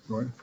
Go ahead.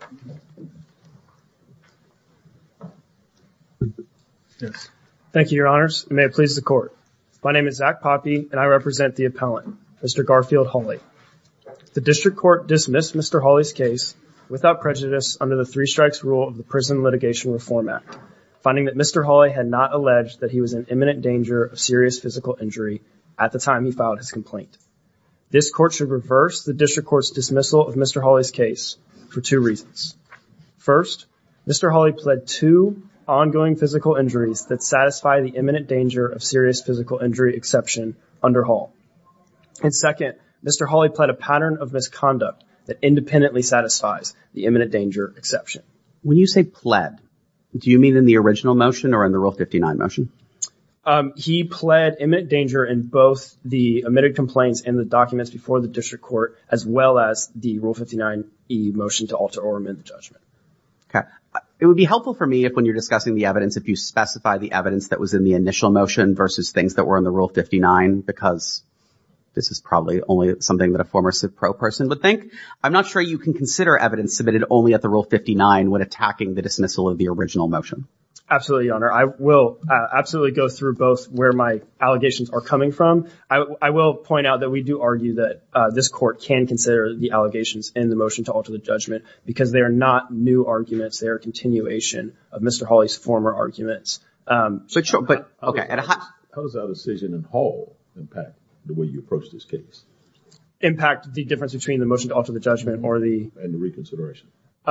Yes. Thank you, Your Honors. May it please the Court. My name is Zach Poppy, and I represent the appellant, Mr. Garfield Hawley. The District Court dismissed Mr. Hawley's case without prejudice under the three strikes rule of the Prison Litigation Reform Act, finding that Mr. Hawley had not alleged that he was in imminent danger of serious physical injury at the time he filed his complaint. This Court should reverse the District Court's dismissal of Mr. Hawley's case for two reasons. First, Mr. Hawley pled two ongoing physical injuries that satisfy the imminent danger of serious physical injury exception under Hall. And second, Mr. Hawley pled a pattern of misconduct that independently satisfies the imminent danger exception. When you say pled, do you mean in the original motion or in the Rule 59 motion? He pled imminent danger in both the omitted complaints and the documents before the District Court, as well as the Rule 59E motion to alter or amend the judgment. Okay. It would be helpful for me if when you're discussing the evidence, if you specify the evidence that was in the initial motion versus things that were in the Rule 59, because this is probably only something that a former Civ Pro person would think. I'm not sure you can consider evidence submitted only at the Rule 59 when attacking the dismissal of the original motion. Absolutely, Your Honor. I will absolutely go through both where my allegations are coming from. I will point out that we do argue that this Court can consider the allegations in the motion to alter the judgment because they are not new arguments. They are a continuation of Mr. Hawley's former arguments. How does our decision in Hall impact the way you approach this case? Impact the difference between the motion to alter the judgment or the... And the reconsideration.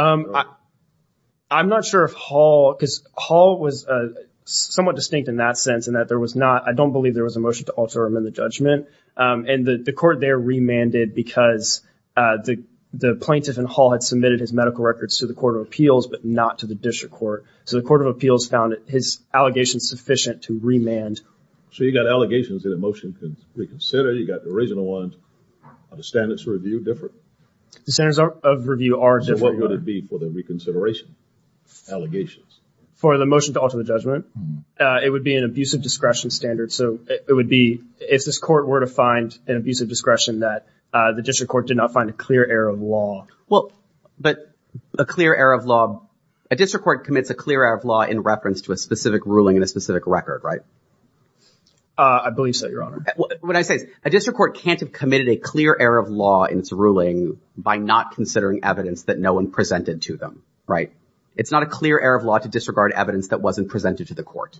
I'm not sure if Hall, because Hall was somewhat distinct in that sense, in that there was not, I don't believe there was a motion to alter or amend the judgment. And the Court there remanded because the plaintiff in Hall had submitted his medical records to the Court of Appeals, but not to the District Court. So the Court of Appeals found his allegations sufficient to remand. So you got allegations that a motion can reconsider. You got the original ones. Are the standards of review different? The standards of review are different. So what would it be for the reconsideration allegations? For the motion to alter the judgment, it would be an abusive discretion standard. So it would be, if this Court were to find an abusive discretion that the District Court did not find a clear error of law. Well, but a clear error of law, a District Court commits a clear error of law in reference to a specific ruling in a specific record, right? I believe so, Your Honor. What I say is, a District Court can't have committed a clear error of law in its ruling by not considering evidence that no one presented to them, right? It's not a clear error of law to disregard evidence that wasn't presented to the court.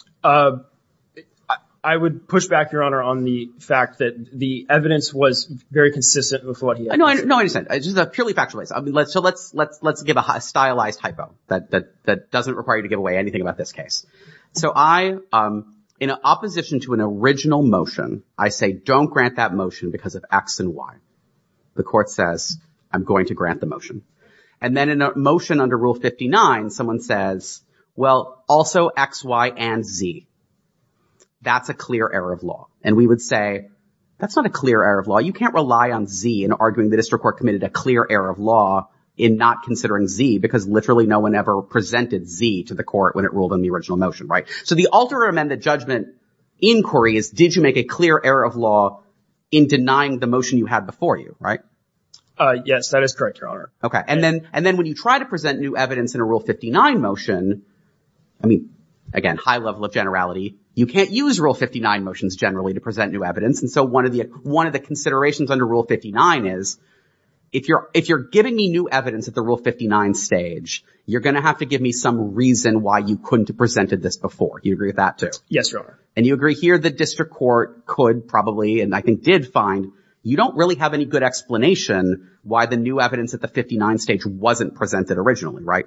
I would push back, Your Honor, on the fact that the evidence was very consistent with what he had. No, I understand. It's just a purely factual case. I mean, let's give a stylized hypo that doesn't require you to give away anything about this case. So in opposition to an original motion, I say don't grant that motion because of X and Y. The Court says, I'm going to grant the motion. And then in a motion under Rule 59, someone says, well, also X, Y, and Z. That's a clear error of law. And we would say, that's not a clear error of law. You can't rely on Z in arguing the District Court committed a clear error of law in not considering Z, because literally no one ever presented Z to the court when it ruled on the original motion, right? So the alter or amend the judgment inquiry is, did you make a clear error of law in denying the motion you had before you, right? Yes, that is correct, Your Honor. Okay. And then when you try to present new evidence in a Rule 59 motion, I mean, again, high level of generality, you can't use Rule 59 motions generally to present new evidence. And so one of the considerations under Rule 59 is, if you're giving me new evidence at the Rule 59 stage, you're going to have to give me some reason why you couldn't have presented this before. You agree with that too? Yes, Your Honor. And you agree here the District Court could probably, and I think did find, you don't really have any good explanation why the new evidence at the 59 stage wasn't presented originally, right?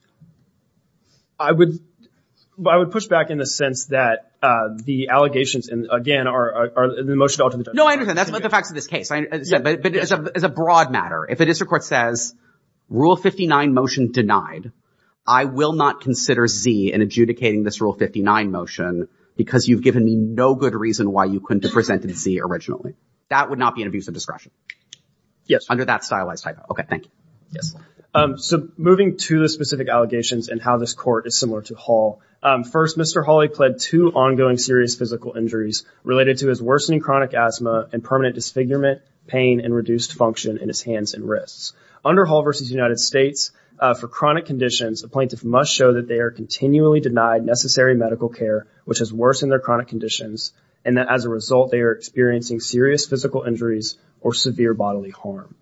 I would push back in the sense that the allegations, and again, are the motion to alter the judgment. No, I understand. That's what the facts of this case. But as a broad matter, if a District Court says, Rule 59 motion denied, I will not consider Z in adjudicating this Rule 59 motion because you've given me no good reason why you couldn't have presented Z originally. That would not be an abuse of discretion. Yes. Under that stylized typo. Okay, thank you. Yes. So moving to the specific allegations and how this court is similar to Hall. First, Mr. Hawley pled 2 ongoing serious physical injuries related to his worsening chronic asthma and permanent disfigurement, pain, and reduced function in his hands and wrists. Under Hall v. United States, for chronic conditions, a plaintiff must show that they are continually denied necessary medical care, which has worsened their chronic conditions, and that as a result, they are experiencing serious physical injuries or severe bodily harm.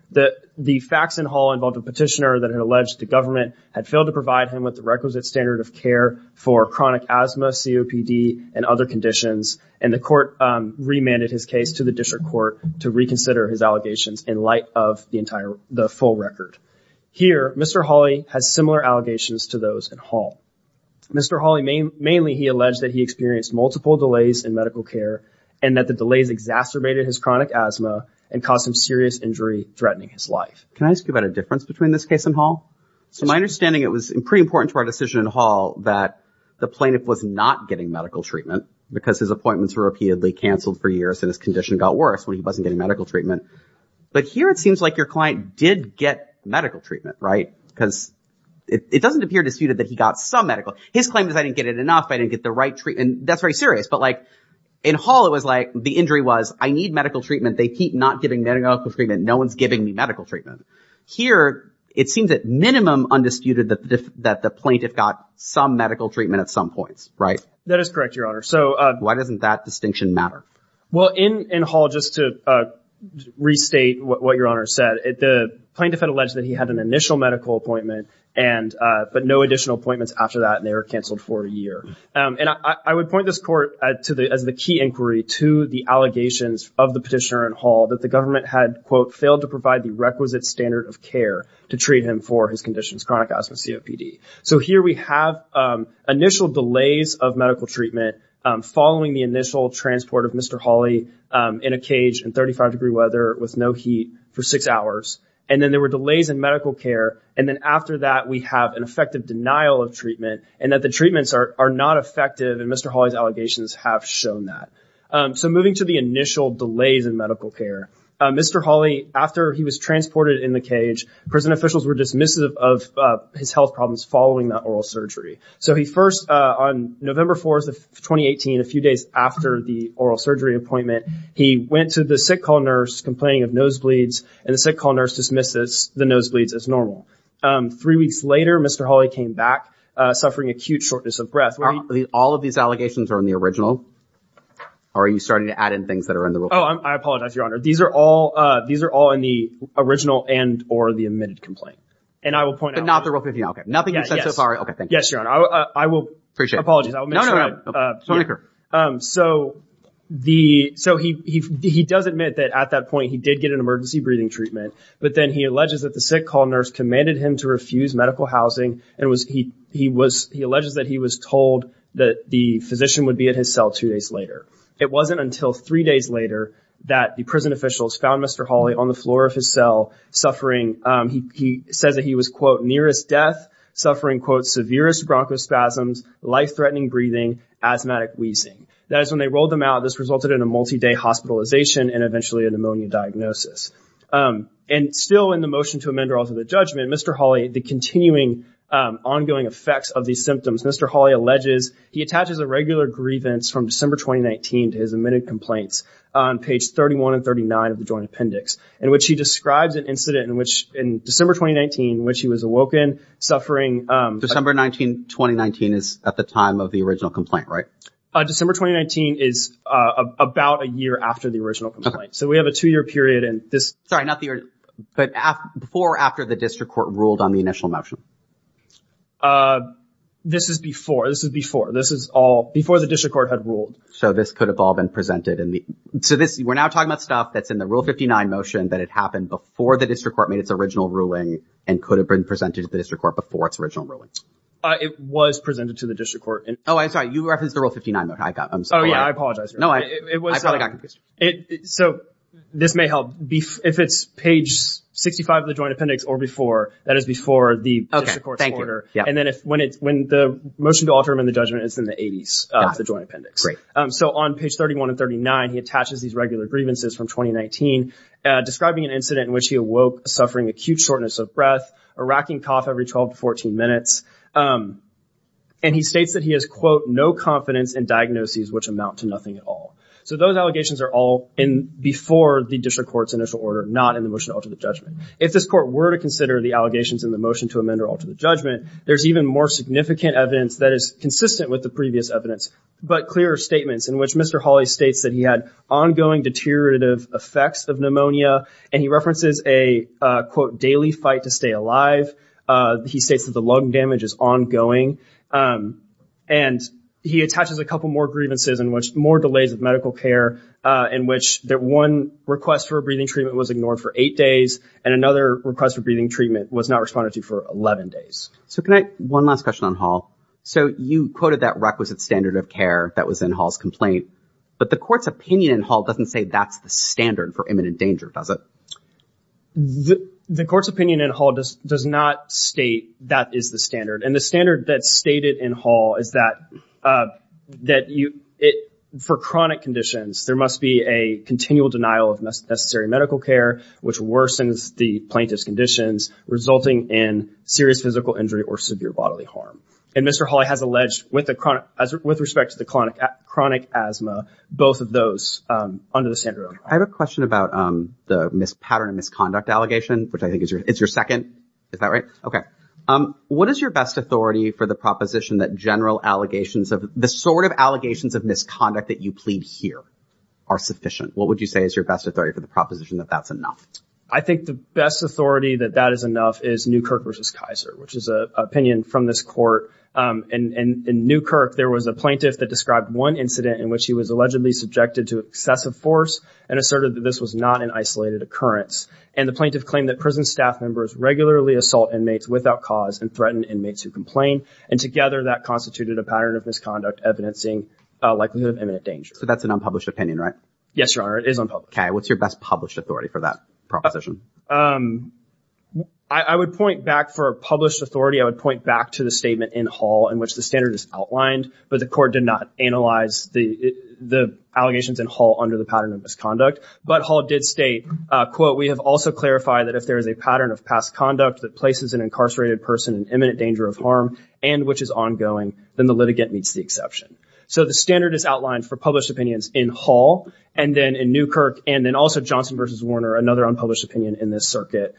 The facts in Hall involved a petitioner that had alleged the government had failed to provide him with the requisite standard of care for chronic asthma, COPD, and other conditions, and the court remanded his case to the district court to reconsider his allegations in light of the full record. Here, Mr. Hawley has similar allegations to those in Hall. Mr. Hawley, mainly he alleged that he experienced multiple delays in medical care and that the delays exacerbated his chronic asthma and caused him serious injury, threatening his life. Can I ask you about a difference between this case and Hall? So my understanding, it was pretty important to our decision in Hall that the plaintiff was not getting medical treatment because his appointments were repeatedly canceled for years and his condition got worse when he wasn't getting medical treatment. But here it seems like your client did get medical treatment, right? Because it doesn't appear disputed that he got some medical. His claim is I didn't get it enough, I didn't get the right treatment. That's very serious. But like in Hall, it was like the injury was I need medical treatment. They keep not giving medical treatment. No one's giving me medical treatment. Here, it seems at minimum undisputed that the plaintiff got some medical treatment at some points, right? That is correct, Your Honor. So why doesn't that distinction matter? Well, in Hall, just to restate what Your Honor said, the plaintiff had alleged that he had an initial medical appointment but no additional appointments after that, and they were canceled for a year. And I would point this court as the key inquiry to the allegations of the petitioner in Hall that the government had, quote, failed to provide the requisite standard of care to treat him for his conditions, chronic asthma, COPD. So here we have initial delays of medical treatment following the initial transport of Mr. Hawley in a cage in 35-degree weather with no heat for 6 hours. And then there were delays in medical care. And then after that, we have an effective denial of treatment and that the treatments are not effective. And Mr. Hawley's allegations have shown that. So moving to the initial delays in medical care, Mr. Hawley, after he was transported in the cage, prison officials were dismissive of his health problems following that oral surgery. So he first, on November 4th of 2018, a few days after the oral surgery appointment, he went to the sick call nurse complaining of nosebleeds, and the sick call nurse dismissed the nosebleeds as normal. 3 weeks later, Mr. Hawley came back suffering acute shortness of breath. All of these allegations are in the original? Or are you starting to add in things that are in the rule? Oh, I apologize, Your Honor. These are all in the original and or the admitted complaint. And I will point out. But not the Rule 59. Okay. Nothing you've said so far. Okay, thank you. Yes, Your Honor. I will. Appreciate it. Apologies. I will make sure. So he does admit that at that point he did get an emergency breathing treatment, but then he alleges that the sick call nurse commanded him to refuse medical housing, and he alleges that he was told that the physician would be at his cell 2 days later. It wasn't until 3 days later that the prison officials found Mr. Hawley on the floor of his cell suffering. He says that he was, quote, nearest death, suffering, quote, severest bronchospasms, life-threatening breathing, asthmatic wheezing. That is when they rolled them out. This resulted in a multi-day hospitalization and eventually a pneumonia diagnosis. And still in the motion to amend or alter the judgment, Mr. Hawley, the continuing ongoing effects of these symptoms, Mr. Hawley alleges he attaches a regular grievance from December 2019 to his admitted complaints on page 31 and 39 of the joint appendix, in which he describes an incident in December 2019, in which he was awoken suffering. December 2019 is at the time of the original complaint, right? December 2019 is about a year after the original complaint. Okay. So we have a 2-year period, and this. Sorry, not the year, but before or after the district court ruled on the initial motion? This is before. This is all before the district court had ruled. So this could have all been presented we're now talking about stuff that's in the Rule 59 motion that had happened before the district court made its original ruling and could have been presented to the district court before its original ruling. It was presented to the district court. I'm sorry. You referenced the Rule 59 motion. I'm sorry. Oh yeah, I apologize. No, it was. I probably got confused. So this may help. If it's page 65 of the joint appendix or before, that is before the district court's order. Yep. And then when the motion to alter amend the judgment is in the 80s of the joint appendix. Great. So on page 31 and 39, he attaches these regular grievances from 2019, describing an incident in which he awoke suffering acute shortness of breath, a racking cough every 12 to 14 minutes. And he states that he has, quote, no confidence in diagnoses which amount to nothing at all. So those allegations are all in before the district court's initial order, not in the motion to alter the judgment. If this court were to consider the allegations in the motion to amend or alter the judgment, there's even more significant evidence that is consistent with the previous evidence, but clearer statements in which Mr. Hawley states that he had ongoing deteriorative effects of pneumonia, and he references a, quote, daily fight to stay alive. He states that the lung damage is ongoing, and he attaches a couple more grievances in which more delays of medical care, in which that one request for a breathing treatment was ignored for 8 days, and another request for breathing treatment was not responded to for 11 days. So one last question on Hall. So you quoted that requisite standard of care that was in Hall's complaint, but the court's opinion in Hall doesn't say that's the standard for imminent danger, does it? The court's opinion in Hall does not state that is the standard. And the standard that's stated in Hall is that for chronic conditions, there must be a continual denial of necessary medical care, which worsens the plaintiff's conditions, resulting in serious physical injury or severe bodily harm. And Mr. Hawley has alleged with respect to the chronic asthma, both of those under the standard. I have a question about the pattern of misconduct allegation, which I think is your second. Is that right? Okay. What is your best authority for the proposition that general allegations of the sort of allegations of misconduct that you plead here are sufficient? What would you say is your best authority for the proposition that that's enough? I think the best authority that is enough is Newkirk versus Kaiser, which is an opinion from this court. In Newkirk, there was a plaintiff that described one incident in which he was allegedly subjected to excessive force and asserted that this was not an isolated occurrence. And the plaintiff claimed that prison staff members regularly assault inmates without cause and threaten inmates who complain. And together that constituted a pattern of misconduct evidencing likelihood of imminent danger. So that's an unpublished opinion, right? Yes, Your Honor. It is unpublished. Okay. What's your best published authority for that proposition? I would point back for a published authority. I would point back to the statement in Hall in which the standard is outlined, but the court did not analyze the allegations in Hall under the pattern of misconduct. But Hall did state, quote, "We have also clarified that if there is a pattern of past conduct that places an incarcerated person in imminent danger of harm and which is ongoing, then the litigant meets the exception." So the standard is outlined for published opinions in Hall, and then in Newkirk, and then also Johnson versus Warner, another unpublished opinion in this circuit.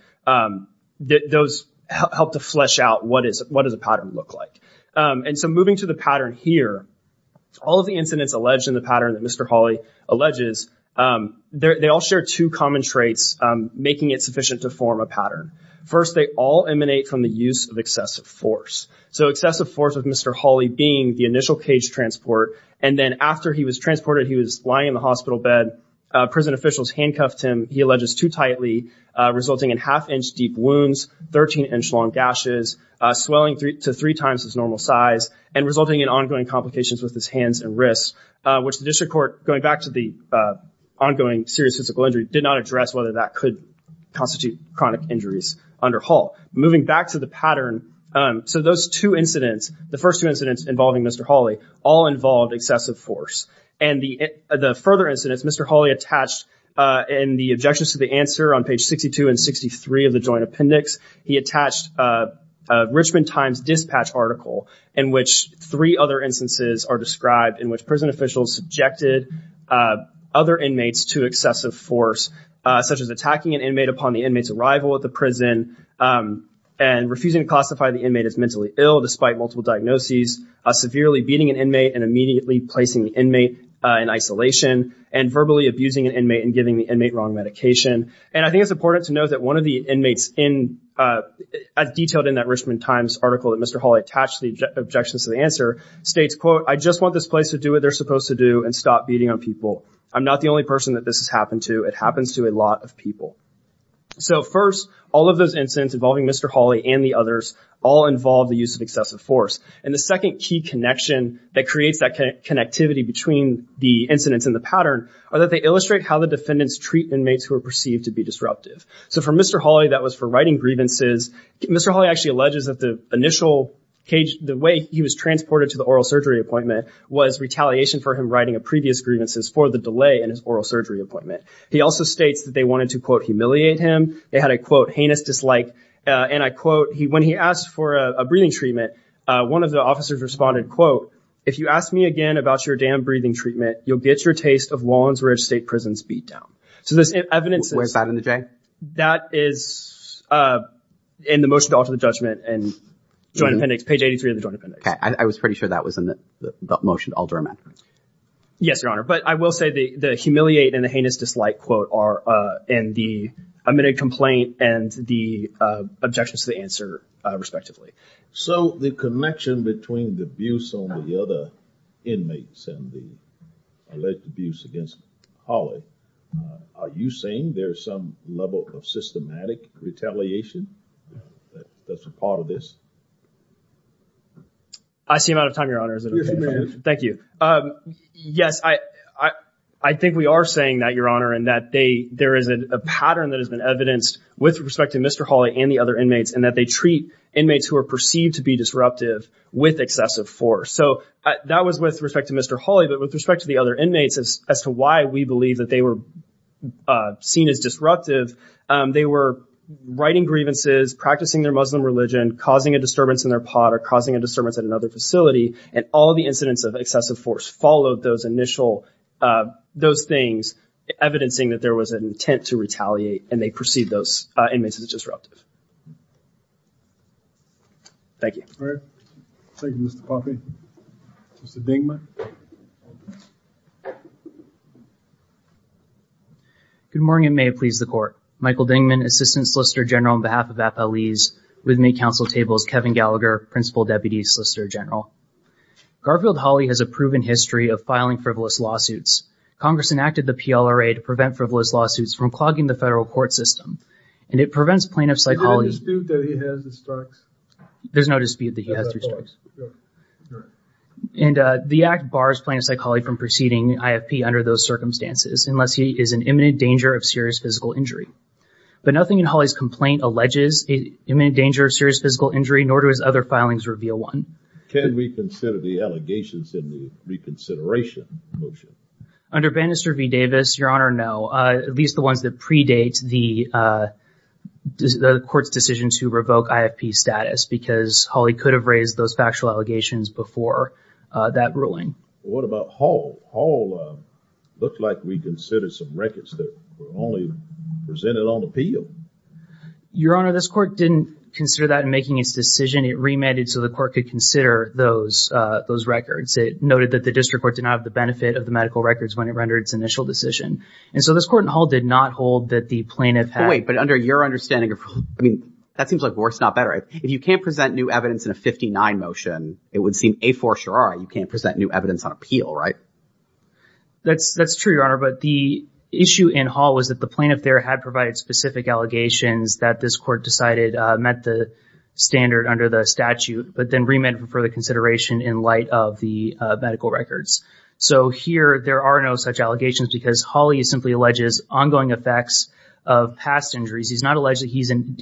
Those help to flesh out what does a pattern look like. And so moving to the pattern here, all of the incidents alleged in the pattern that Mr. Hawley alleges, they all share two common traits, making it sufficient to form a pattern. First, they all emanate from the use of excessive force. So excessive force with Mr. Hawley being the initial cage transport, and then after he was transported, he was lying in the hospital bed. Prison officials handcuffed him, he alleges, too tightly, resulting in half-inch deep wounds, 13-inch long gashes, swelling to 3 times his normal size, and resulting in ongoing complications with his hands and wrists, which the district court, going back to the ongoing serious physical injury, did not address whether that could constitute chronic injuries under Hall. Moving back to the pattern, so those two incidents, the first two incidents involving Mr. Hawley, all involved excessive force. And the further incidents, Mr. Hawley attached in the objections to the answer on page 62 and 63 of the joint appendix, he attached a Richmond Times Dispatch article in which 3 other instances are described in which prison officials subjected other inmates to excessive force, such as attacking an inmate upon the inmate's arrival at the prison, and refusing to classify the inmate as mentally ill despite multiple diagnoses, severely beating an inmate and immediately placing the inmate in isolation, and verbally abusing an inmate and giving the inmate wrong medication. And I think it's important to note that one of the inmates as detailed in that Richmond Times article that Mr. Hawley attached to the objections to the answer, states, quote, "I just want this place to do what they're supposed to do and stop beating on people. I'm not the only person that this has happened to. It happens to a lot of people." So first, all of those incidents involving Mr. Hawley and the others all involve the use of excessive force. And the second key connection that creates that connectivity between the incidents and the pattern are that they illustrate how the defendants treat inmates who are perceived to be disruptive. So for Mr. Hawley, that was for writing grievances. Mr. Hawley actually alleges that the initial the way he was transported to the oral surgery appointment was retaliation for him writing a previous grievances for the delay in his oral surgery appointment. He also states that they wanted to, quote, humiliate him. They had a, quote, heinous dislike. And I quote, when he asked for a breathing treatment, one of the officers responded, quote, If you ask me again about your damn breathing treatment, you'll get your taste of Wallens Ridge State Prison's beatdown. So this evidence Where's that in the J? That is in the motion to alter the judgment and joint appendix, page 83 of the joint appendix. Okay, I was pretty sure that was in the motion to alter amendment. Yes, Your Honor. But I will say the humiliate and the heinous dislike quote are in the amended complaint and the objections to the answer, respectively. So the connection between the abuse on the other inmates and the alleged abuse against Holly, are you saying there's some level of systematic retaliation that's a part of this? I see I'm out of time, Your Honor. Is it okay? Yes, Thank you. Yes, I think we are saying that, Your Honor, and that there is a pattern that has been evidenced with respect to Mr. Hawley and the other inmates, and that they treat inmates who are perceived to be disruptive with excessive force. So that was with respect to Mr. Hawley, but with respect to the other inmates, as to why we believe that they were seen as disruptive, they were writing grievances, practicing their Muslim religion, causing a disturbance in their pod or causing a disturbance at another facility, and all the incidents of excessive force followed those initial those things, evidencing that there was an intent to retaliate, and they perceived those inmates as disruptive. Thank you. All right. Thank you, Mr. Poppy. Mr. Dingman. Good morning, and may it please the Court. Michael Dingman, Assistant Solicitor General on behalf of appellees. With me at council table is Kevin Gallagher, Principal Deputy Solicitor General. Garfield Hawley has a proven history of filing frivolous lawsuits. Congress enacted the PLRA to prevent frivolous lawsuits from clogging the federal court system, and it prevents plaintiffs like Hawley. Is there a dispute that he has the strikes? There's no dispute that he has 3 strikes. Sure. And the Act bars plaintiffs like Hawley from proceeding IFP under those circumstances unless he is in imminent danger of serious physical injury. But nothing in Hawley's complaint alleges imminent danger of serious physical injury, nor do his other filings reveal one. Can we consider the allegations in the reconsideration motion? Under Bannister v. Davis, Your Honor, no. At least the ones that predate the court's decision to revoke IFP status, because Hawley could have raised those factual allegations before that ruling. What about Hall? Hall looked like we considered some records that were only presented on appeal. Your Honor, this court didn't consider that in making its decision. It remanded so the court could consider those records. It noted that the district court did not have the benefit of the medical records when it rendered its initial decision. And so this court in Hall did not hold that the plaintiff had... But under your understanding of, that seems like worse, not better. If you can't present new evidence in a 59 motion, it would seem a fortiori you can't present new evidence on appeal, right? That's true, Your Honor, but the issue in Hall was that the plaintiff there had provided specific allegations that this court decided met the standard under the statute, but then remanded for further consideration in light of the medical records. So here, there are no such allegations because Hawley simply alleges ongoing effects of past injuries. He's not alleged that he's in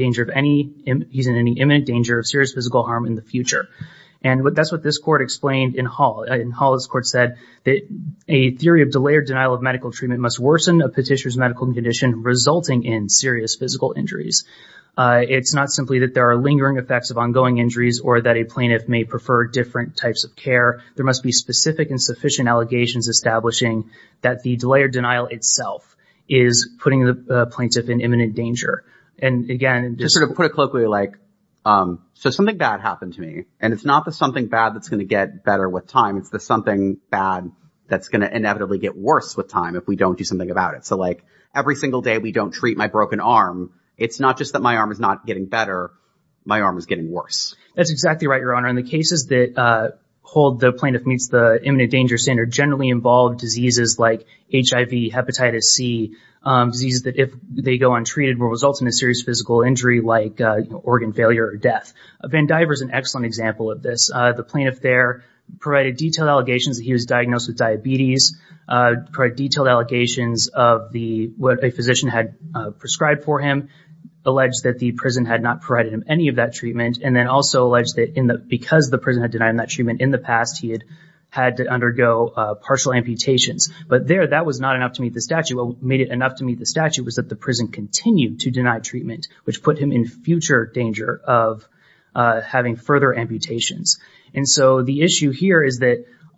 any imminent danger of serious physical harm in the future. And that's what this court explained in Hall. In Hall, this court said that a theory of delay or denial of medical treatment must worsen a petitioner's medical condition, resulting in serious physical injuries. It's not simply that there are lingering effects of ongoing injuries or that a plaintiff may prefer different types of care. There must be specific and sufficient allegations establishing that the delay or denial itself is putting the plaintiff in imminent danger. And again, just sort of put it colloquially, like, so something bad happened to me, and it's not the something bad that's going to get better with time. It's the something bad that's going to inevitably get worse with time if we don't do something about it. So like every single day we don't treat my broken arm, it's not just that my arm is not getting better, my arm is getting worse. That's exactly right, Your Honor. And the cases that hold the plaintiff meets the imminent danger standard generally involve diseases like HIV, hepatitis C, diseases that if they go untreated will result in a serious physical injury like organ failure or death. Van Diver is an excellent example of this. The plaintiff there provided detailed allegations that he was diagnosed with diabetes, provided detailed allegations of what a physician had prescribed for him, alleged that the prison had not provided him any of that treatment, and then also alleged that because the prison had denied him that treatment in the past, he had to undergo partial amputations. But that was not enough to meet the statute. What made it enough to meet the statute was that the prison continued to deny treatment, which put him in future danger of having further amputations. And so the issue here is that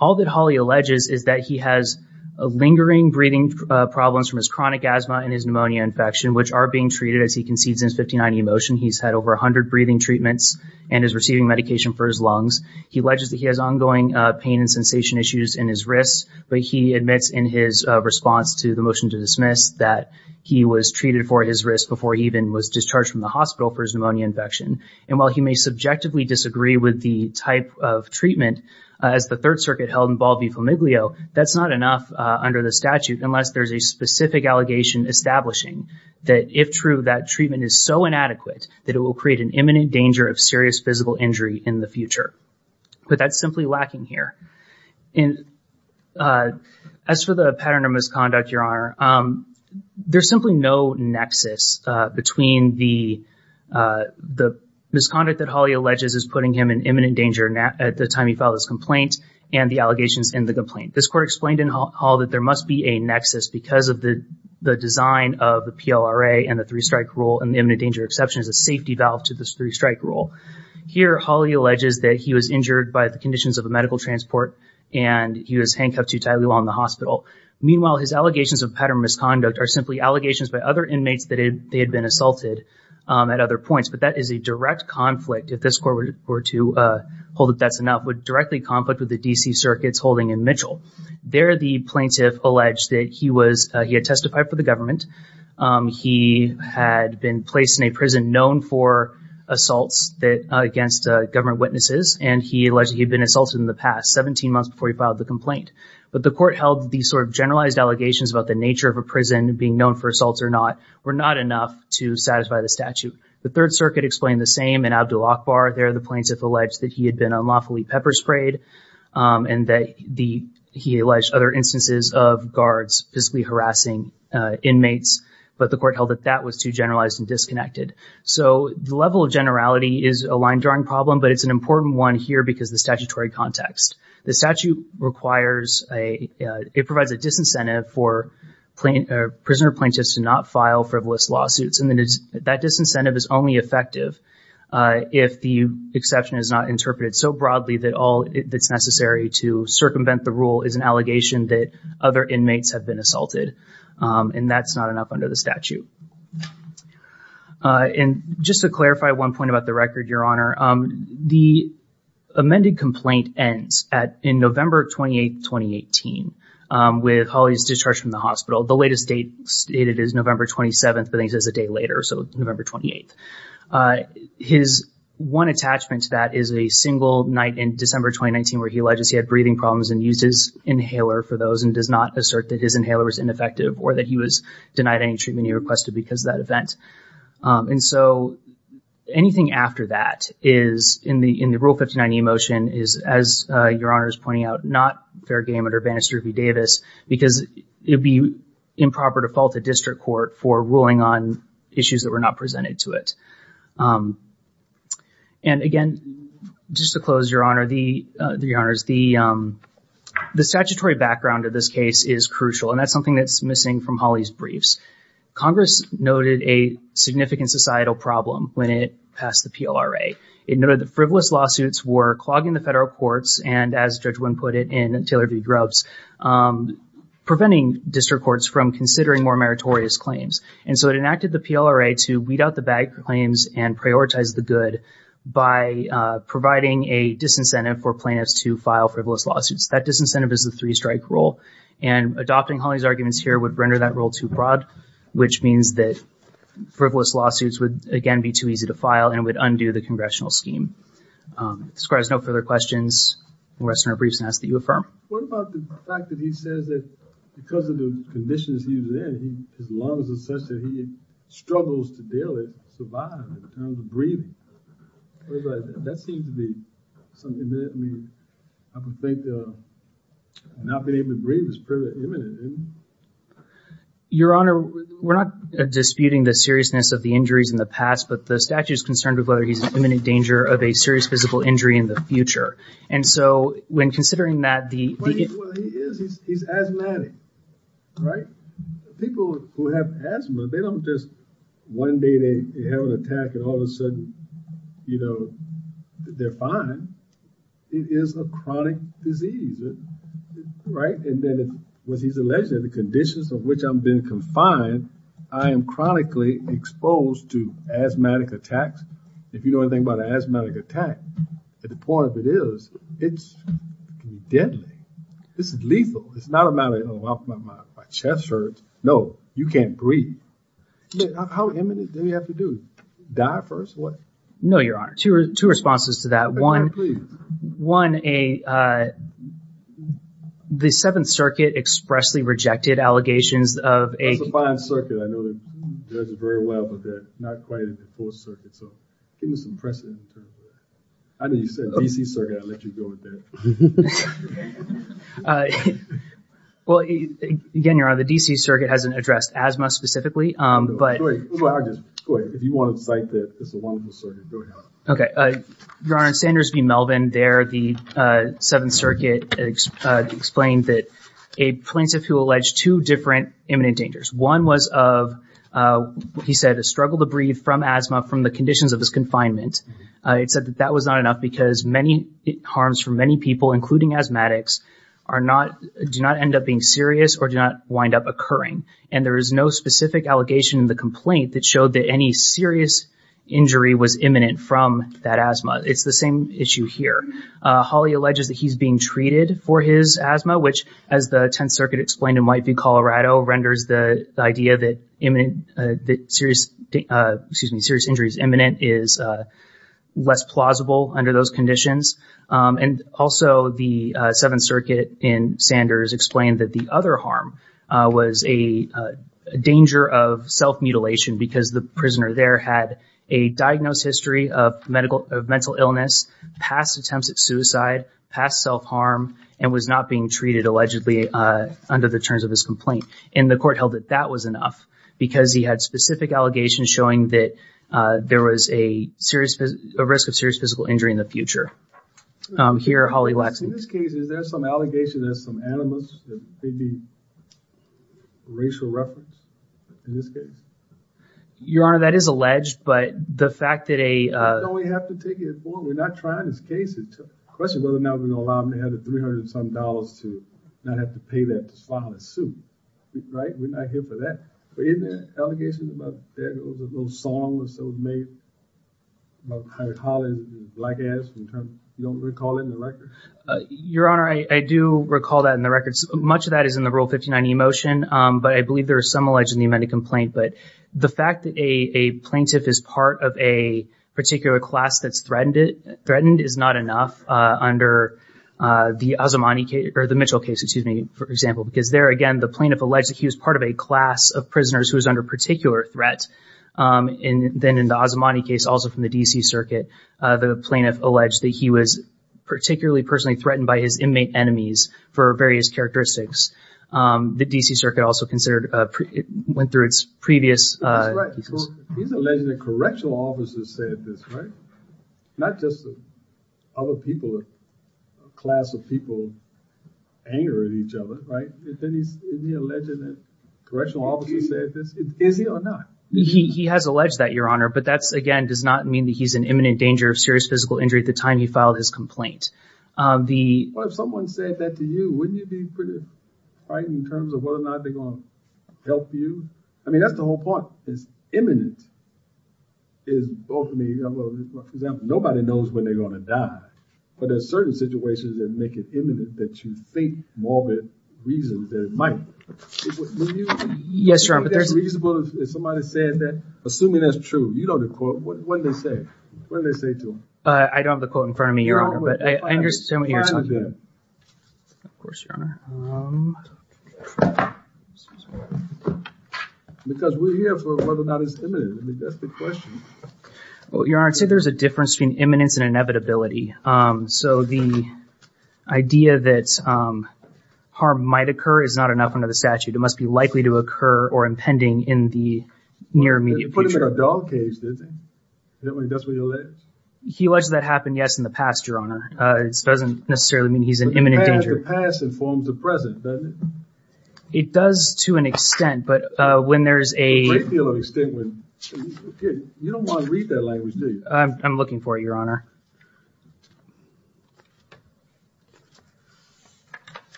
All that Hawley alleges is that he has lingering breathing problems from his chronic asthma and his pneumonia infection, which are being treated as he concedes in his 59E motion. He's had over 100 breathing treatments and is receiving medication for his lungs. He alleges that he has ongoing pain and sensation issues in his wrists, but he admits in his response to the motion to dismiss that he was treated for his wrist before he even was discharged from the hospital for his pneumonia infection. And while he may subjectively disagree with the type of treatment, as the Third Circuit held in Ball v. Famiglio, that's not enough under the statute unless there's a specific allegation establishing that, if true, that treatment is so inadequate that it will create an imminent danger of serious physical injury in the future. But that's simply lacking here. And as for the pattern of misconduct, Your Honor, there's simply no nexus between the misconduct that Hawley alleges is putting him in imminent danger at the time he filed his complaint and the allegations in the complaint. This court explained in Hall that there must be a nexus because of the design of the PLRA and the three-strike rule, and the imminent danger exception is a safety valve to this three-strike rule. Here, Hawley alleges that he was injured by the conditions of a medical transport and he was handcuffed too tightly while in the hospital. Meanwhile, his allegations of pattern of misconduct are simply allegations by other inmates that they had been assaulted at other points, but that is a direct conflict, if this court were to hold that that's enough, would directly conflict with the D.C. Circuit's holding in Mitchell. There, the plaintiff alleged that he had testified for the government. He had been placed in a prison known for assaults against government witnesses, and he alleged he had been assaulted in the past, 17 months before he filed the complaint. But the court held these sort of generalized allegations about the nature of a prison being known for assaults or not were not enough to satisfy the statute. The Third Circuit explained the same in Abdul Akbar. There, the plaintiff alleged that he had been unlawfully pepper sprayed, and that he alleged other instances of guards physically harassing inmates, but the court held that that was too generalized and disconnected. So the level of generality is a line drawing problem, but it's an important one here because of the statutory context. The statute provides a disincentive for prisoner plaintiffs to not file frivolous lawsuits, and that disincentive is only effective if the exception is not interpreted so broadly that all that's necessary to circumvent the rule is an allegation that other inmates have been assaulted, and that's not enough under the statute. And just to clarify one point about the record, Your Honor, the amended complaint ends in November 28, 2018, with Hawley's discharge from the hospital. The latest date stated is November 27th, but I think it says a day later, so November 28th. His one attachment to that is a single night in December 2019 where he alleges he had breathing problems and used his inhaler for those, and does not assert that his inhaler was ineffective or that he was denied any treatment he requested because of that event. And so anything after that is in the Rule 59e motion is, as Your Honor is pointing out, not fair game under Bannister v. Davis, because it would be improper to fault a district court for ruling on issues that were not presented to it. And again, just to close, Your Honor, the statutory background of this case is crucial, and that's something that's missing from Hawley's briefs. Congress noted a significant societal problem when it passed the PLRA. It noted that frivolous lawsuits were clogging the federal courts and, as Judge Wynn put it in Taylor v. Grubbs, preventing district courts from considering more meritorious claims. And so it enacted the PLRA to weed out the bad claims and prioritize the good by providing a disincentive for plaintiffs to file frivolous lawsuits. That disincentive is the three-strike rule, and adopting Hawley's arguments here would render that rule too broad, which means that frivolous lawsuits would, again, be too easy to file and would undo the congressional scheme. If this court has no further questions, we'll rest on our briefs and ask that you affirm. What about the fact that he says that because of the conditions he was in, his lungs are such that he struggles to survive in terms of breathing? What about that? That seems to be something that, I mean, I would think not being able to breathe is pretty imminent, isn't it? Your Honor, we're not disputing the seriousness of the injuries in the past, but the statute is concerned with whether he's in imminent danger of a serious physical injury in the future. And so when considering that Well, he is. He's asthmatic, right? People who have asthma, they don't just one day they have an attack and all of a sudden, they're fine. It is a chronic disease. right? And then was he's alleged that the conditions of which I'm being confined, I am chronically exposed to asthmatic attacks. If you know anything about an asthmatic attack, at the point of it is, it can be deadly. This is lethal. It's not a matter of, my chest hurts. No, you can't breathe. How imminent do you have to do? Die first? What? No, Your Honor. Two responses to that. The Seventh Circuit expressly rejected allegations of a... That's a fine circuit. I know the judges very well, but they're not quite in the Fourth Circuit. So give me some precedent in terms of that. I know you said D.C. Circuit. I'll let you go with that. Well, again, Your Honor, the D.C. Circuit hasn't addressed asthma specifically, but... Go ahead. Go ahead. If you want to cite that, it's a wonderful circuit. Go ahead. Okay. Your Honor, in Sanders v. Melvin, there, the Seventh Circuit explained that a plaintiff who alleged two different imminent dangers. One was of, he said, a struggle to breathe from asthma from the conditions of his confinement. It said that was not enough because many harms for many people, including asthmatics, do not end up being serious or do not wind up occurring. And there is no specific allegation in the complaint that showed that any serious injury was imminent from that asthma. It's the same issue here. Hawley alleges that he's being treated for his asthma, which, as the Tenth Circuit explained in White v. Colorado, renders the idea that serious injury is imminent is less plausible under those conditions. And also the Seventh Circuit in Sanders explained that the other harm was a danger of self-mutilation because the prisoner there had a diagnosed history of mental illness, past attempts at suicide, past self-harm, and was not being treated allegedly under the terms of his complaint. And the court held that was enough because he had specific allegations showing that there was a risk of serious physical injury in the future. Here, Hawley lacks... In this case, is there some allegation there's some animus, that maybe racial reference in this case? Your Honor, that is alleged, but the fact that Don't we have to take it forward? We're not trying this case. It's a question whether or not we're going to allow them to have the $300 and some to not have to pay that to file a suit. Right? We're not here for that. But isn't there allegations about there was a little song that was made about how Hawley is black ass in terms... You don't recall it in the record? Your Honor, I do recall that in the records. Much of that is in the Rule 59e motion, but I believe there is some alleged in the amended complaint. But the fact that a plaintiff is part of a particular class that's threatened is not enough under the Azamani case, or the Mitchell case, for example, because there again the plaintiff alleged that he was part of a class of prisoners who was under particular threat. And then in the Azamani case, also from the D.C. Circuit, the plaintiff alleged that he was particularly personally threatened by his inmate enemies for various characteristics. The D.C. Circuit also considered, went through its previous That's right. cases. He's alleging that correctional officers said this, right? Not just other people, a class of people anger at each other, right? Then isn't he alleging that correctional officers said this? Is he or not? He has alleged that, Your Honor, but that's, again, does not mean that he's in imminent danger of serious physical injury at the time he filed his complaint. Well, if someone said that to you, wouldn't you be pretty frightened in terms of whether or not they're going to help you? I mean, that's the whole point. It's imminent. Is both, for example, nobody knows when they're going to die, but there's certain situations that make it imminent that you think morbid reasons that it might. Yes, Your Honor, but that's reasonable if somebody said that, assuming that's true. You know the quote. What did they say? What did they say to him? I don't have the quote in front of me, Your Honor, but I understand what you're talking about. Of course, Your Honor. Because we're here for whether or not it's imminent. I mean, that's the question. Well, Your Honor, I'd say there's a difference between imminence and inevitability. So the idea that harm might occur is not enough under the statute. It must be likely to occur or impending in the near immediate future. They put him in a dog cage, didn't they? That's what he alleged? He alleged that happened, yes, in the past, Your Honor. It doesn't necessarily mean he's in imminent danger. The past informs the present, doesn't it? It does to an extent, but when there's a great deal of extent when you don't want to read that language, do you? I'm looking for it, Your Honor.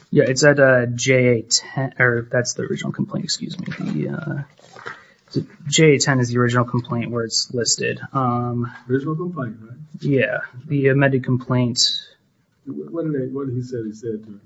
Yeah, it's at JA10, or that's the original complaint, excuse me. JA10 is the original complaint where it's listed. Original complaint, right? Yeah, the amended complaint. What did he said to him?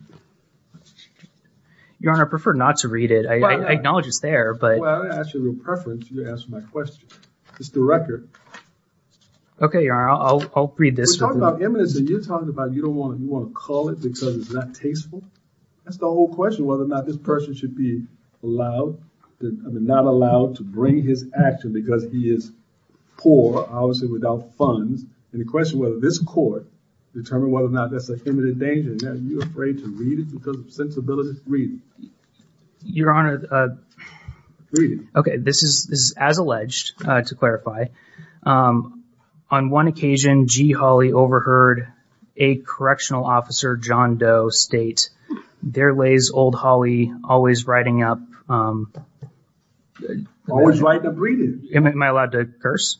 Your Honor, I prefer not to read it. I acknowledge it's there, but... Well, I didn't ask you your preference. You answered my question. It's the record. Okay, Your Honor, I'll read this. We're talking about imminence, and you're talking about you want to call it because it's not tasteful. That's the whole question, whether or not this person should be not allowed to bring his action because he is poor, obviously without funds. And the question whether this court determine whether or not that's an imminent danger. Now, you're afraid to read it because of sensibility? Read it. Your Honor, read it. Okay, this is as alleged, to clarify. On one occasion, G. Hawley overheard a correctional officer, John Doe, state, "There lays old Hawley, always writing up." Always writing up, read it. Am I allowed to curse?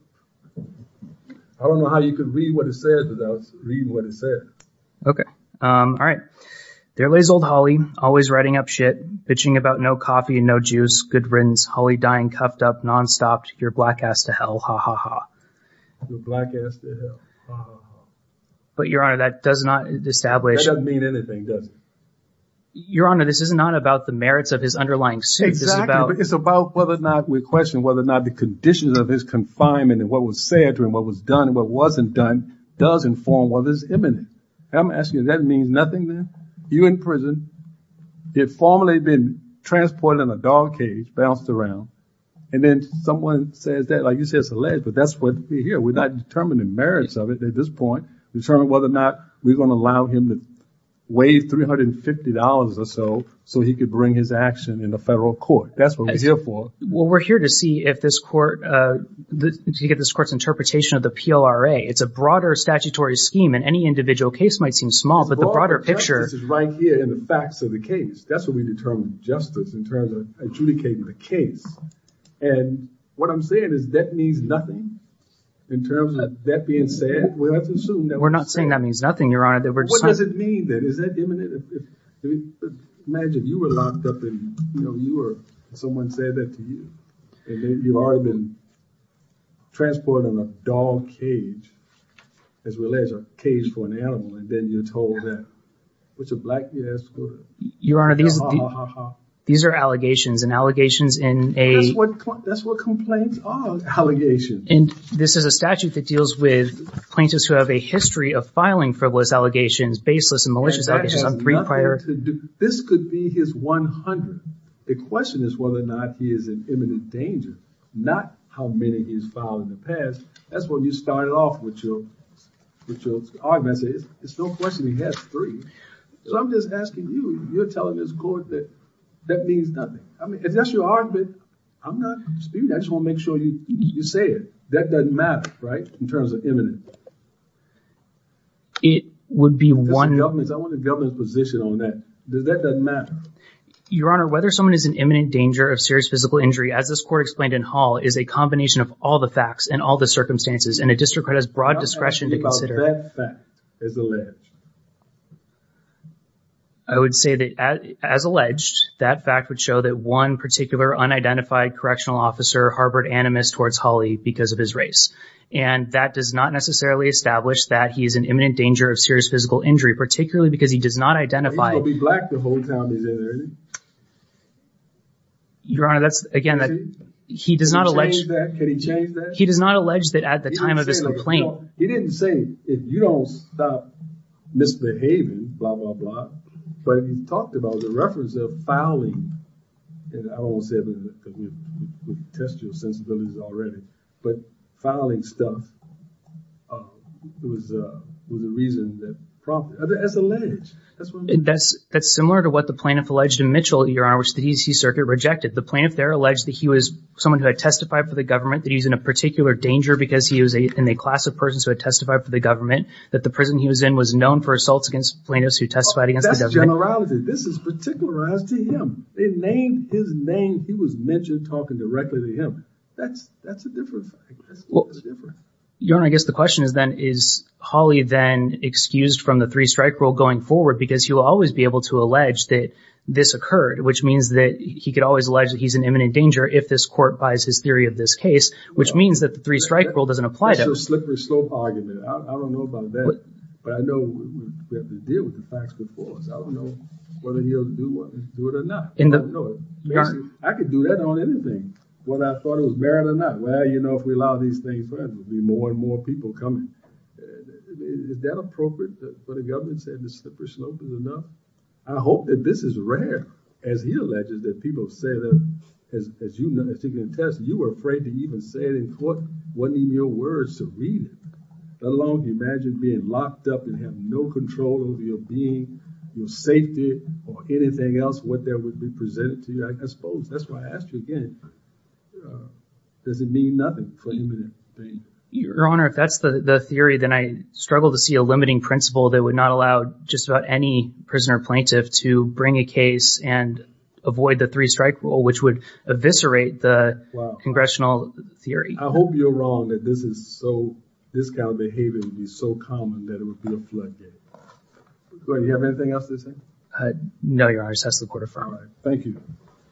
I don't know how you could read what it says without reading what it said. Okay. All right. "There lays old Hawley, always writing up shit, bitching about no coffee and no juice. Good riddance. Hawley dying cuffed up, non-stopped. Your black ass to hell. Ha ha ha." Your black ass to hell. Ha ha ha. But Your Honor, that does not establish. That doesn't mean anything, does it? Your Honor, this is not about the merits of his underlying suit. Exactly, but it's about whether or not we question whether or not the conditions of his confinement and what was said to him, what was done and what wasn't done, does inform whether it's imminent. And I'm asking you, that means nothing then? You in prison, you had formerly been transported in a dog cage, bounced around, and then someone says that, like you said, it's alleged, but that's what we're here. We're not determining the merits of it at this point. Determine whether or not we're going to allow him to waive $350 or so he could bring his action in the federal court. That's what we're here for. Well, we're here to see if this court, to get this court's interpretation of the PLRA. It's a broader statutory scheme, and any individual case might seem small, but the broader picture. Justice is right here in the facts of the case. That's what we determine justice in terms of adjudicating the case. And what I'm saying is that means nothing. In terms of that being said, we have to assume that we're not saying that means nothing, Your Honor. That we're just what does it mean then? Is that imminent? Imagine you were locked up and someone said that to you, and then you've already been transported in a dog cage, as well as a cage for an animal, and then you're told that, which a black yes, go to. Your Honor, these are allegations, and allegations in a... That's what complaints are, allegations. And this is a statute that deals with plaintiffs who have a history of filing frivolous allegations, baseless and malicious allegations on three prior... This could be his 100. The question is whether or not he is in imminent danger, not how many he's filed in the past. That's when you started off with your argument. It's no question he has 3. So I'm just asking you, you're telling this court that means nothing. I mean, if that's your argument, I'm not disputing. I just want to make sure you say it. That doesn't matter, right, in terms of imminent. It would be one... I want the government's position on that. That doesn't matter. Your Honor, whether someone is in imminent danger of serious physical injury, as this court explained in Hall, is a combination of all the facts and all the circumstances, and a district court has broad discretion to consider. That fact is alleged. I would say that, as alleged, that fact would show that one particular unidentified correctional officer harbored animus towards Hawley because of his race. And that does not necessarily establish that he is in imminent danger of serious physical injury, particularly because he does not identify... He's going to be black the whole time he's in there, isn't he? Your Honor, that's, again, that he does not allege... Can he change that? He does not allege that at the time of his complaint... He didn't say, if you don't stop misbehaving, blah, blah, blah. But he talked about the reference of fouling, and I don't want to say it because we test your sensibilities already, but fouling stuff was a reason that prompted. That's alleged. That's similar to what the plaintiff alleged in Mitchell, Your Honor, which the D.C. Circuit rejected. The plaintiff there alleged that he was someone who had testified for the government, that he was in a particular danger because he was in a class of persons who had testified for the government, that the prison he was in was known for assaults against plaintiffs who testified against the government. That's generality. This is particularized to him. They named his name. He was mentioned talking directly to him. That's a different fact. That's different. Your Honor, I guess the question is then, is Hawley then excused from the three-strike rule going forward because he will always be able to allege that this occurred, which means that he could always allege that he's in imminent danger if this court buys his theory of this case, which means that the three-strike rule doesn't apply to him. That's a slippery slope argument. I don't know about that, but I know we have to deal with the facts before us. I don't know whether he'll do it or not. I don't know. Basically, I could do that on anything, whether I thought it was merit or not. Well, if we allow these things, there will be more and more people coming. Is that appropriate for the government to say the slippery slope is enough? I hope that this is rare, as he alleges, that people say that, as you can attest, you were afraid to even say it in court. Wasn't even your words to read it. Let alone you imagine being locked up and have no control over your being, your safety, or anything else, what there would be presented to you. I suppose that's why I asked you again, does it mean nothing for imminent danger? Your Honor, if that's the theory, then I struggle to see a limiting principle that would not allow just about any prisoner plaintiff to bring a case and avoid the three-strike rule, which would eviscerate the congressional theory. I hope you're wrong that this kind of behavior would be so common that it would be a floodgate. Go ahead. You have anything else to say? No, Your Honor. Just ask the court affirm. All right. Thank you.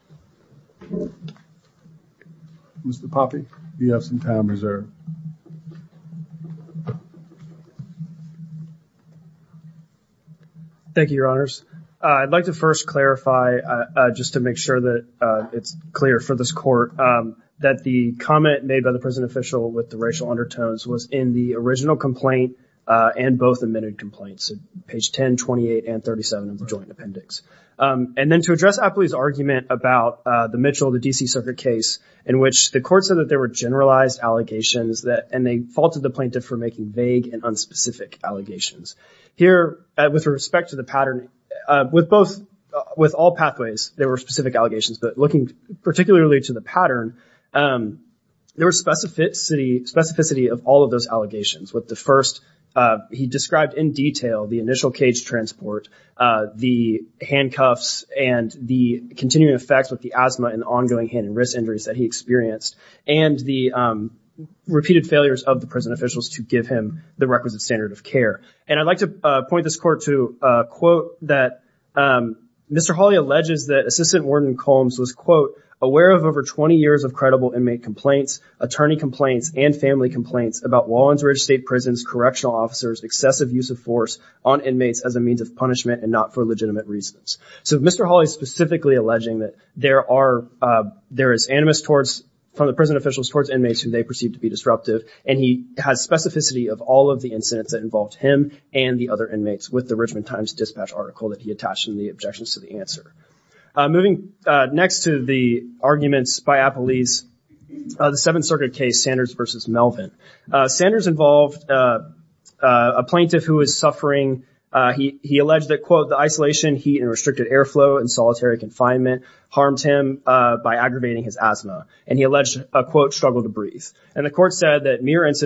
Mr. Poppe, you have some time reserved. Thank you, Your Honors. I'd like to first clarify, just to make sure that it's clear for this court, that the comment made by the prison official with the racial undertones was in the original complaint and both amended complaints, so page 10, 28, and 37 of the joint appendix. And then to address Appley's argument about the Mitchell, the D.C. Circuit case, in which the court said that there were generalized allegations and they faulted the plaintiff for making vague and unspecific allegations. Here, with respect to the pattern, with all pathways, there were specific allegations, but looking particularly to the pattern, there was specificity of all of those allegations. With the first, he described in detail the initial cage transport, the handcuffs, and the continuing effects with the asthma and ongoing hand and wrist injuries that he experienced, and the repeated failures of the prison officials to give him the requisite standard of care. And I'd like to point this court to a quote that Mr. Hawley alleges that Assistant Warden Combs was, quote, aware of over 20 years of credible inmate complaints, attorney complaints, and family complaints about Wallens Ridge State Prison's correctional officers' excessive use of force on inmates as a means of punishment and not for legitimate reasons. So Mr. Hawley is specifically alleging that there is animus from the prison officials towards inmates who they perceive to be disruptive, and he has specificity of all of the incidents that involved him and the other inmates with the Richmond Times-Dispatch article that he attached in the objections to the answer. Moving next to the arguments by Appellees, the Seventh Circuit case, Sanders versus Melvin. Sanders involved a plaintiff who was suffering. He alleged that, quote, the isolation, heat, and restricted airflow and solitary confinement harmed him by aggravating his asthma. And he alleged a, quote, struggle to breathe. And the court said that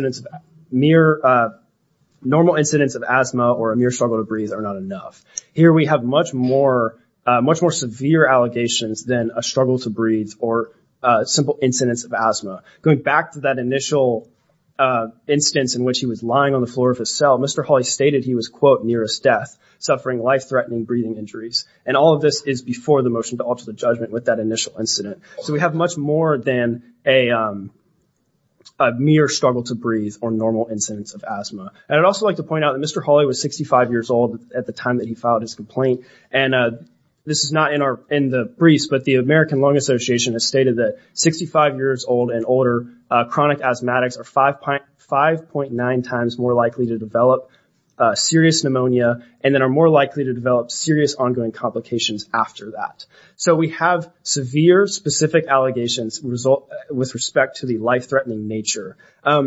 normal incidents of asthma or a mere struggle to breathe are not enough. Here we have much more severe allegations than a struggle to breathe or simple incidents of asthma. Going back to that initial instance in which he was lying on the floor of his cell, Mr. Hawley stated he was, quote, nearest death, suffering life-threatening breathing injuries. And all of this is before the motion to alter the judgment with that initial incident. So we have much more than a mere struggle to breathe or normal incidents of asthma. And I'd also like to point out that Mr. Hawley was 65 years old at the time that he filed his complaint. And this is not in the briefs, but the American Lung Association has stated that 65 years old and older chronic asthmatics are 5.9 times more likely to develop serious pneumonia and then are more likely to develop serious ongoing complications after that. So we have severe specific allegations with respect to the life-threatening nature.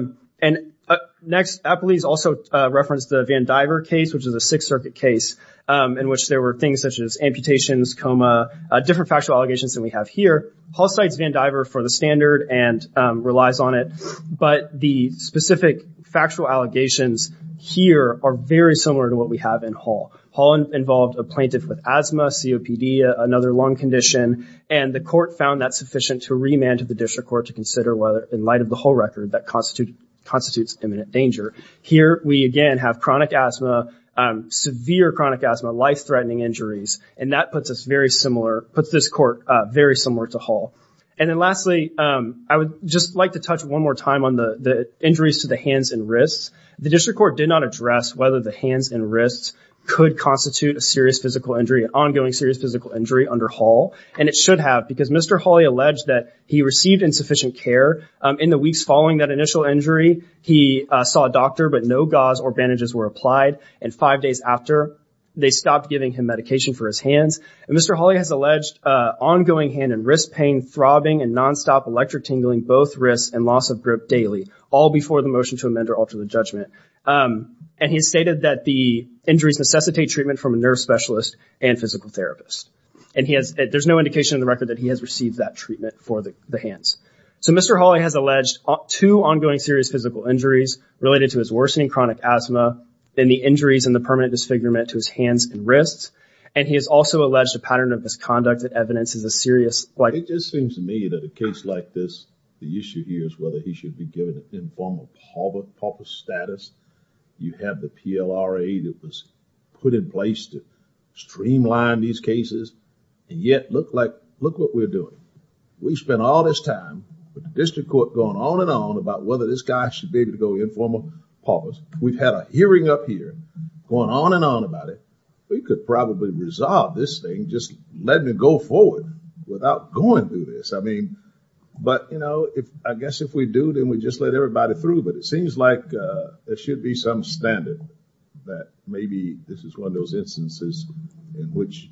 Next, Appellees also referenced the Van Diver case, which is a Sixth Circuit case, in which there were things such as amputations, coma, different factual allegations than we have here. Hall cites Van Diver for the standard and relies on it, but the specific factual allegations here are very similar to what we have in Hall. Hall involved a plaintiff with asthma, COPD, another lung condition, and the court found that sufficient to remand to the district court to consider whether, in light of the whole record, that constitutes imminent danger. Here we again have chronic asthma, severe chronic asthma, life-threatening injuries, and that puts this court very similar to Hall. And then lastly, I would just like to touch one more time on the injuries to the hands and wrists. The district court did not address whether the hands and wrists could constitute a serious physical injury, an ongoing serious physical injury under Hall, and it should have, because Mr. Hawley alleged that he received insufficient care. In the weeks following that initial injury, he saw a doctor, but no gauze or bandages were applied, and 5 days after, they stopped giving him medication for his hands. And Mr. Hawley has alleged ongoing hand and wrist pain, throbbing, and nonstop electric tingling, both wrists, and loss of grip daily, all before the motion to amend or alter the judgment. And he stated that the injuries necessitate treatment from a nerve specialist and physical therapist. And there's no indication in the record that he has received that treatment for the hands. So Mr. Hawley has alleged 2 ongoing serious physical injuries related to his worsening chronic asthma, and the injuries and the permanent disfigurement to his hands and wrists. And he has also alleged a pattern of misconduct that evidences a serious, It just seems to me that a case like this, the issue here is whether he should be given an informal pauper status. You have the PLRA that was put in place to streamline these cases, and yet look what we're doing. We spent all this time with the district court going on and on about whether this guy should be able to go informal paupers. We've had a hearing up here going on and on about it. We could probably resolve this thing just letting it go forward without going through this. But, I guess if we do, then we just let everybody through. But it seems like there should be some standard that maybe this is one of those instances in which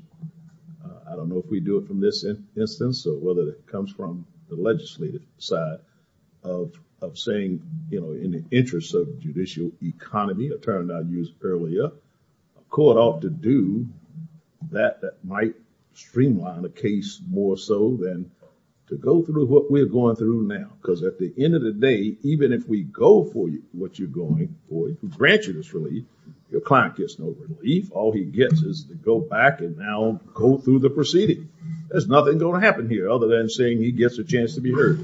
I don't know if we do it from this instance or whether it comes from the legislative side of saying, in the interest of judicial economy, a term I used earlier, a court ought to do that might streamline a case more so than to go through what we're going through now. Because at the end of the day, even if we go for what you're going for, if we grant you this relief, your client gets no relief. All he gets is to go back and now go through the proceeding. There's nothing going to happen here other than saying he gets a chance to be heard.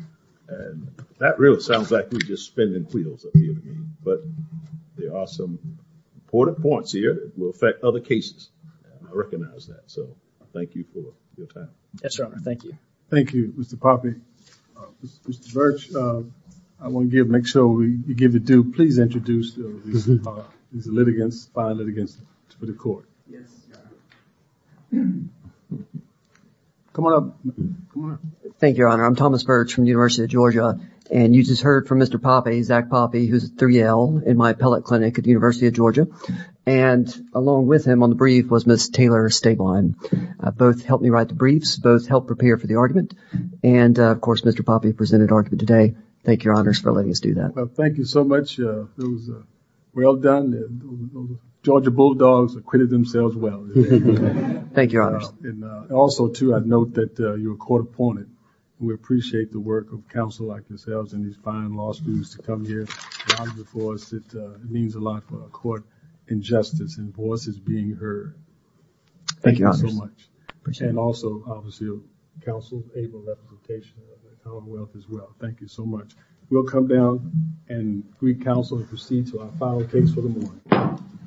And that really sounds like we're just spinning wheels up here to me. But there are some important points here that will affect other cases. I recognize that. So thank you for your time. Yes, Your Honor. Thank you. Thank you, Mr. Poppe. Mr. Birch, I want to make sure you give the due. Please introduce these litigants, fine litigants for the court. Yes, Your Honor. Come on up. Thank you, Your Honor. I'm Thomas Birch from the University of Georgia, and you just heard from Mr. Poppe, Zach Poppe, who's at 3L in my appellate clinic at the University of Georgia. And along with him on the brief was Ms. Taylor Stabline. Both helped me write the briefs, both helped prepare for the argument. And, of course, Mr. Poppe presented argument today. Thank you, Your Honors, for letting us do that. Well, thank you so much. It was well done. Those Georgia Bulldogs acquitted themselves well. Thank you, Your Honors. And also, too, I'd note that you're court appointed. We appreciate the work of counsel like yourselves and these fine law students to come here and argue for us. It means a lot for our court in justice and voices being heard. Thank you so much. Appreciate and it. Also, obviously, counsel's able representation of the Commonwealth as well. Thank you so much. We'll come down and greet counsel and proceed to our final case for the morning.